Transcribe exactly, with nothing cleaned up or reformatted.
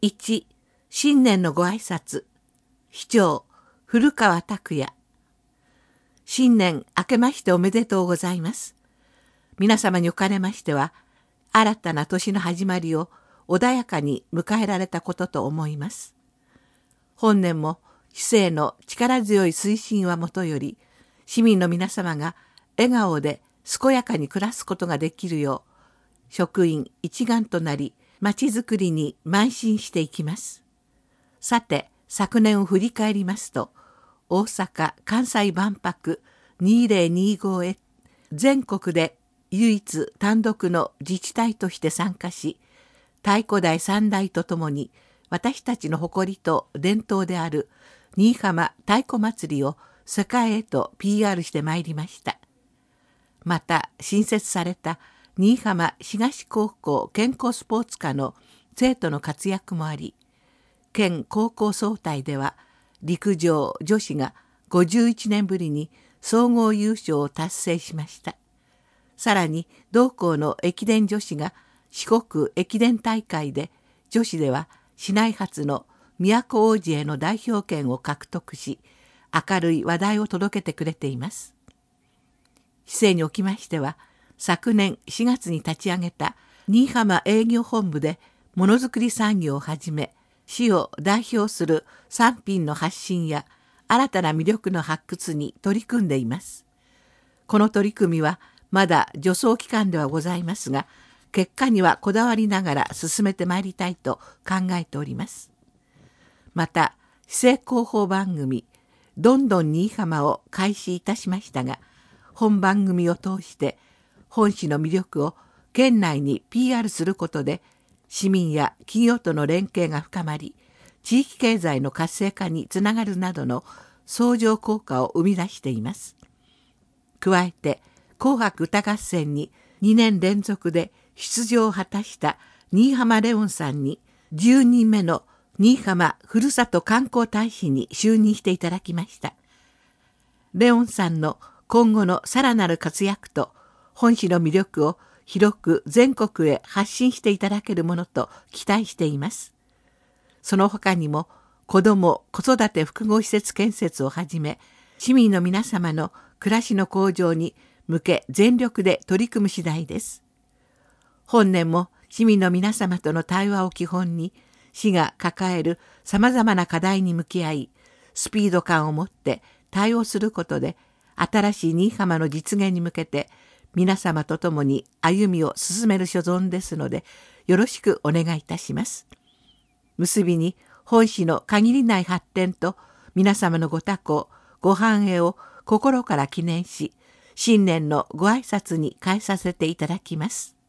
いち、新年のご挨拶。市長、古川拓也。新年明けましておめでとうございます。皆様におかれましては、新たな年の始まりを穏やかに迎えられたことと思います。本年も市政の力強い推進はもとより、市民の皆様が笑顔で健やかに暮らすことができるよう、職員一丸となり、まちづくりに邁進していきます。さて、昨年を振り返りますと、大阪・関西万博にせんにじゅうごへ全国で唯一単独の自治体として参加し、太鼓台三台とともに私たちの誇りと伝統である新居浜太鼓祭りを世界へと ピーアール してまいりました。また新設された新居浜東高校健康スポーツ科の生徒の活躍もあり、県高校総体では陸上女子がごじゅういちねんぶりに総合優勝を達成しました。さらに同校の駅伝女子が四国駅伝大会で女子では市内初の都大路への代表権を獲得し、明るい話題を届けてくれています。市政におきましては、昨年しがつに立ち上げた新居浜営業本部でものづくり産業をはじめ、市を代表する産品の発信や新たな魅力の発掘に取り組んでいます。この取り組みはまだ助走期間ではございますが、結果にはこだわりながら進めてまいりたいと考えております。また、市政広報番組「どんどん新居浜」を開始いたしましたが、本番組を通して本市の魅力を県内に ピーアール することで、市民や企業との連携が深まり、地域経済の活性化につながるなどの相乗効果を生み出しています。加えて、紅白歌合戦ににねん連続で出場を果たした新居浜レオンさんにじゅうにんめの新居浜ふるさと観光大使に就任していただきました。レオンさんの今後のさらなる活躍と本市の魅力を広く全国へ発信していただけるものと期待しています。その他にも子ども・子育て複合施設建設をはじめ、市民の皆様の暮らしの向上に向け全力で取り組む次第です。本年も市民の皆様との対話を基本に、市が抱えるさまざまな課題に向き合い、スピード感を持って対応することで、新しい新居浜の実現に向けて皆様と共に歩みを進める所存ですので、よろしくお願いいたします。結びに本市の限りない発展と皆様のご多幸、ご繁栄を心から記念し、新年のご挨拶に変えさせていただきます。